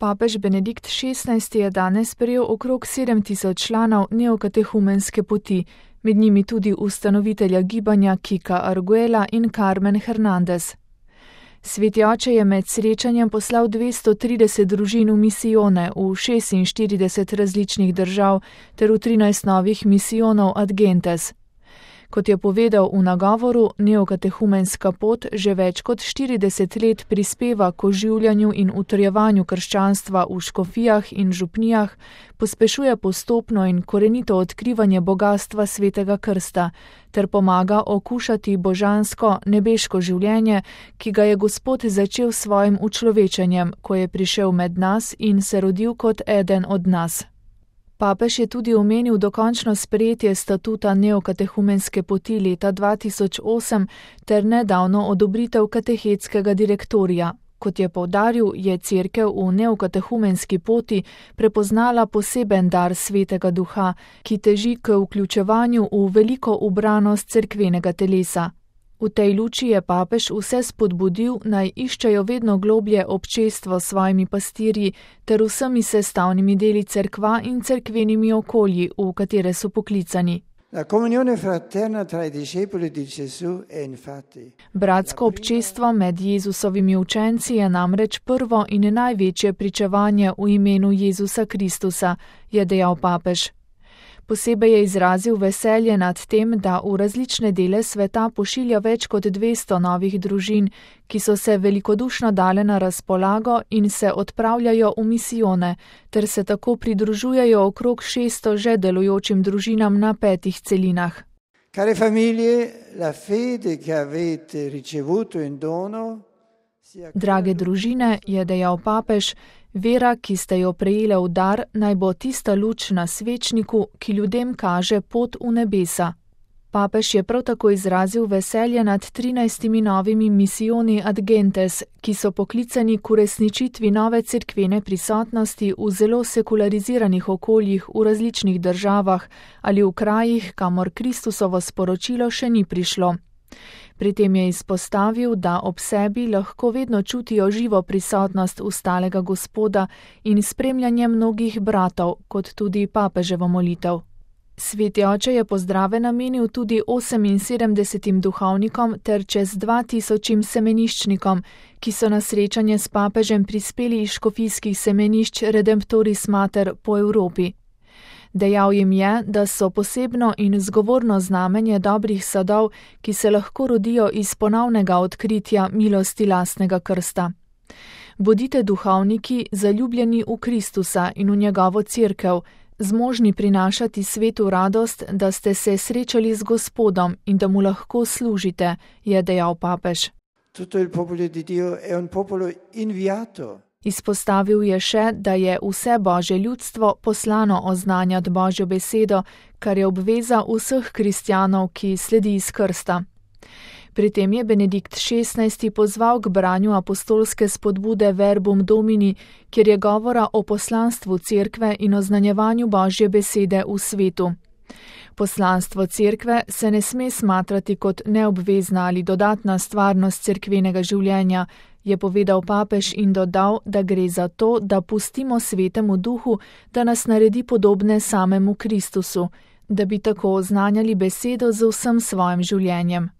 Papež Benedikt XVI je danes sprejel okrog 7000 članov neokatehumenske poti, med njimi tudi ustanovitelja gibanja Kika Arguela in Carmen Hernandez. Sveti oče je med srečanjem poslal 230 družin v misijone v 46 različnih držav ter v 13 novih misijonov ad gentes. Kot je povedal v nagovoru, neokatehumenska pot že več kot 40 let prispeva k oživljanju in utrjevanju krščanstva v škofijah in župnijah, pospešuje postopno in korenito odkrivanje bogastva svetega krsta ter pomaga okušati božansko, nebeško življenje, ki ga je Gospod začel s svojim učlovečenjem, ko je prišel med nas in se rodil kot eden od nas. Papež je tudi omenil dokončno sprejetje statuta neokatehumenske poti leta 2008 ter nedavno odobritev katehetskega direktorija. Kot je poudaril, je Cerkev v neokatehumenski poti prepoznala poseben dar Svetega Duha, ki teži k vključevanju v veliko ubranost cerkvenega telesa. V tej luči je papež vse spodbudil, naj iščejo vedno globlje občestvo s svojimi pastirji ter vsemi sestavnimi deli cerkva in cerkvenimi okolji, v katere so poklicani. Bratsko občestvo med Jezusovimi učenci je namreč prvo in največje pričevanje v imenu Jezusa Kristusa, je dejal papež. Posebej je izrazil veselje nad tem, da v različne dele sveta pošilja več kot 200 novih družin, ki so se velikodušno dale na razpolago in se odpravljajo v misijone, ter se tako pridružujejo okrog 600 že delujočim družinam na 5 celinah. Care famiglie, la fede che avete ricevuto in dono. Drage družine, je dejal papež, vera, ki ste jo prejele v dar, naj bo tista luč na svečniku, ki ljudem kaže pot v nebesa. Papež je prav tako izrazil veselje nad 13 novimi misijoni ad gentes, ki so poklicani k uresničitvi nove cerkvene prisotnosti v zelo sekulariziranih okoljih v različnih državah ali v krajih, kamor Kristusovo sporočilo še ni prišlo. Pri tem je izpostavil, da ob sebi lahko vedno čutijo živo prisotnost ustalega Gospoda in spremljanje mnogih bratov, kot tudi papeževo molitev. Sveti oče je pozdrave namenil tudi 78 duhovnikom ter čez 2000 semeniščnikom, ki so na srečanje s papežem prispeli iz škofijskih semenišč Redemptoris Mater po Evropi. Dejal jim je, da so posebno in zgovorno znamenje dobrih sadov, ki se lahko rodijo iz ponovnega odkritja milosti lastnega krsta. Bodite duhovniki, zaljubljeni v Kristusa in v njegovo cerkev, zmožni prinašati svetu radost, da ste se srečali z Gospodom in da mu lahko služite, je dejal papež. Tutto il popolo di Dio è un popolo inviato. Izpostavil je še, da je vse Božje ljudstvo poslano oznanjati Božjo besedo, kar je obveza vseh kristjanov, ki sledi iz krsta. Pri tem je Benedikt XVI pozval k branju apostolske spodbude Verbum Domini, kjer je govora o poslanstvu cerkve in oznanjevanju Božje besede v svetu. Poslanstvo cerkve se ne sme smatrati kot neobvezna ali dodatna stvarnost cerkvenega življenja, je povedal papež in dodal, da gre za to, da pustimo Svetemu Duhu, da nas naredi podobne samemu Kristusu, da bi tako oznanjali besedo z vsem svojim življenjem.